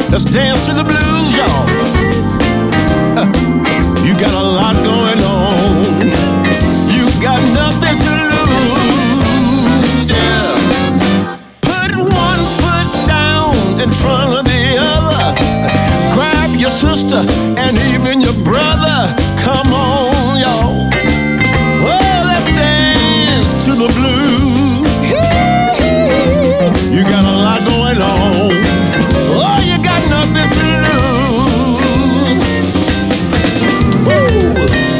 Let's dance to the blues, y'all. You got a lot going on. You got nothing to lose, yeah. Put one foot down in front of the other. Grab your sister and even your brother. Come on, y'all. Oh, let's dance to the blues. You got a lot going on. Oh, you got nothing to lose. Woo!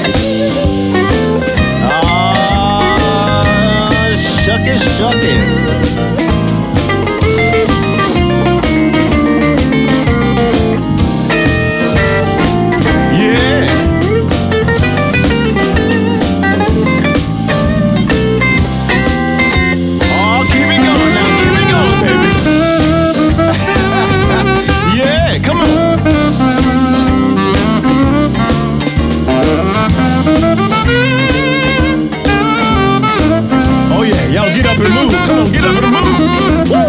Ah, shucky, shucky. Come on, get up and move. Woo!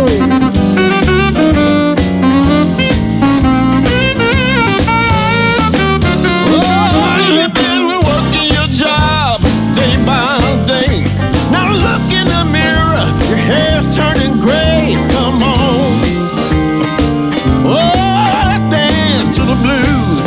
Oh, you've been working your job day by day. Now look in the mirror, your hair's turning gray. Come on. Oh, let's dance to the blues.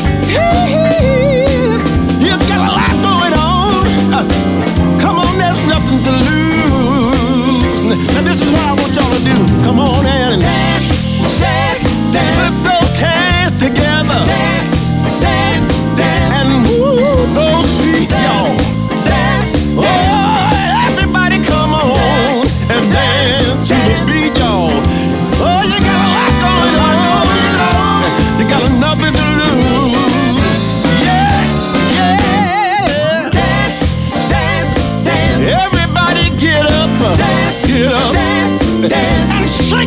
You got a lot going on. Come on, there's nothing to lose. Now this is what I want y'all to do. Come on and dance, dance, dance. Put those hands together. Dance, dance, dance. And move those feet, y'all. Dance, dance. Oh, everybody come on dance, and dance to the beat, y'all. Oh, you got a lot going on. You got nothing to lose. Yeah, yeah. Dance, dance, dance. Everybody get up. Dance. Get up, dance, dance, and shake